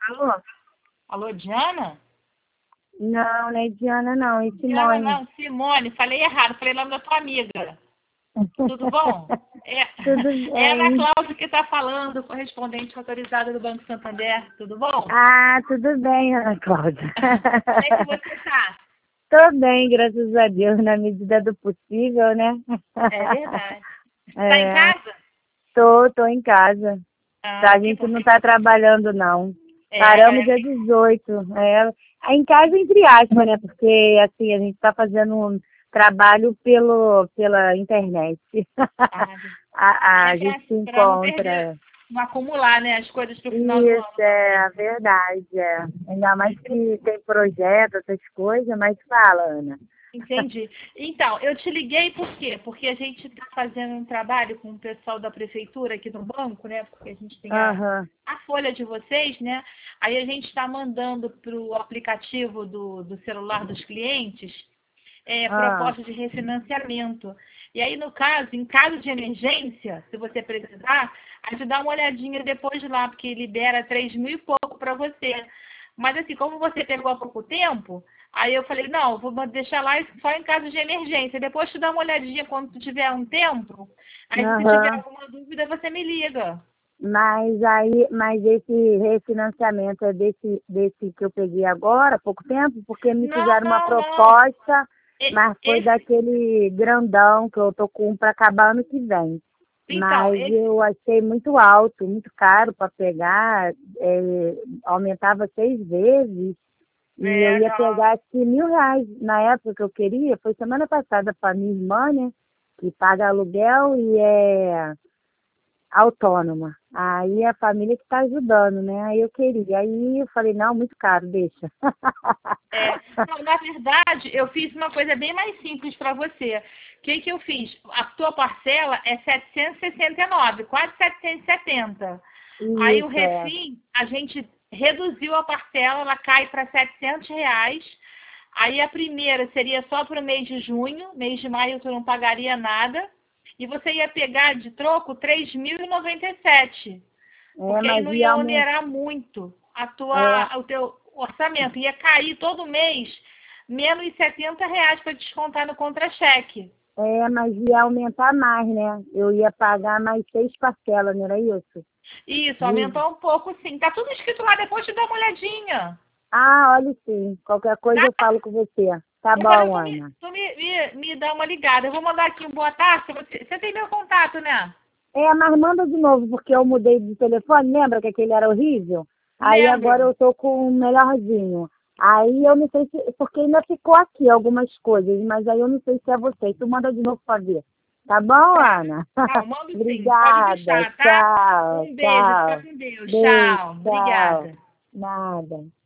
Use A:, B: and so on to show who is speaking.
A: Alô?
B: Alô, Diana?
A: Não, não é Diana, não. É
B: Diana
A: Simone.
B: não, Simone, falei errado, falei o nome da tua amiga. Tudo bom? É,
A: Tudo
B: é a Ana
A: bem?
B: Cláudia que está falando, correspondente autorizada do Banco Santander. Tudo bom?
A: Ah, tudo bem, Ana Cláudia.
B: Como é que você está?
A: Tô bem, graças a Deus, na medida do possível, né?
B: É verdade. Está em
A: É,
B: casa?
A: tô em casa.
B: Ah,
A: A
B: que
A: gente
B: bom.
A: não tá trabalhando, não.
B: É, a
A: Paramos
B: galera.
A: dia 18. Em casa, entre aspas, né? Porque, assim, a gente tá fazendo um trabalho pela internet.
B: Ah,
A: A
B: é
A: gente se
B: para não perder,
A: encontra.
B: não acumular, né, as coisas para o final do
A: Isso,
B: ano também.
A: a verdade, é. Ainda mais que tem projeto, essas coisas, mas fala, Ana.
B: Entendi. Então, eu te liguei por quê? Porque a gente está fazendo um trabalho com o pessoal da prefeitura aqui no banco, né? Porque a gente tem
A: Aham.
B: a folha de vocês, né? Aí a gente está mandando para o aplicativo do celular dos clientes
A: Ah,
B: proposta de refinanciamento. E aí, no caso, em caso de emergência, se você precisar, a gente dá uma olhadinha depois lá, porque libera 3.000 e pouco para você. Mas assim, como você pegou há pouco tempo, aí eu falei, não, vou deixar lá só em caso de emergência. Depois tu dá uma olhadinha quando tu tiver um tempo. Aí se tiver
A: aham.
B: alguma dúvida, você me liga.
A: Mas esse refinanciamento é desse que eu peguei agora, há pouco tempo, porque me
B: Não,
A: fizeram uma
B: não, não.
A: proposta, mas foi
B: Esse,
A: daquele grandão que eu tô com para acabar ano que vem.
B: então,
A: Mas eu achei muito alto, muito caro para pegar, aumentava 6 vezes. E eu ia
B: não.
A: pegar acho que R$ 1.000 na época que eu queria, foi semana passada para minha irmã, né? Que paga aluguel e é autônoma. Aí a família que está ajudando, né? Aí eu queria. Aí eu falei, não, muito caro, deixa.
B: Não, na verdade, eu fiz uma coisa bem mais simples para você. O que que eu fiz? A tua parcela é 769, quase 770. Aí o
A: Isso, é.
B: refim, a gente reduziu a parcela, ela cai para R$ 700. Aí a primeira seria só para o mês de junho, mês de maio tu não pagaria nada. E você ia pegar de troco 3.097,
A: É,
B: porque aí
A: mas
B: não
A: ia
B: ia
A: aumentar.
B: onerar muito
A: É,
B: o teu orçamento. Ia cair todo mês menos R$ 70 para descontar no contra-cheque.
A: mas ia aumentar mais, né? Eu ia pagar mais 6 parcelas, não era isso?
B: Isso,
A: De-
B: aumentou um pouco sim. Tá tudo escrito lá, depois te dá uma olhadinha.
A: Ah, olha sim. Qualquer coisa
B: Tá?
A: eu falo com você. Tá
B: Depois
A: bom,
B: tu
A: Ana.
B: me dá uma ligada. Eu vou mandar aqui um boa tarde. Você tem meu contato, né?
A: Mas manda de novo, porque eu mudei de telefone, lembra que aquele era horrível? Aí agora
B: Lembro.
A: eu tô com um melhorzinho. Aí eu não sei se, porque ainda ficou aqui algumas coisas, mas aí eu não sei se é você. Tu manda de novo pra ver. Tá bom,
B: Tá.
A: Ana?
B: Não, mando sim. Pode
A: Obrigada.
B: deixar, tá?
A: Tchau,
B: Um beijo. Fica
A: tchau.
B: com Deus.
A: Beijo,
B: Tchau.
A: tchau.
B: Obrigada.
A: Nada.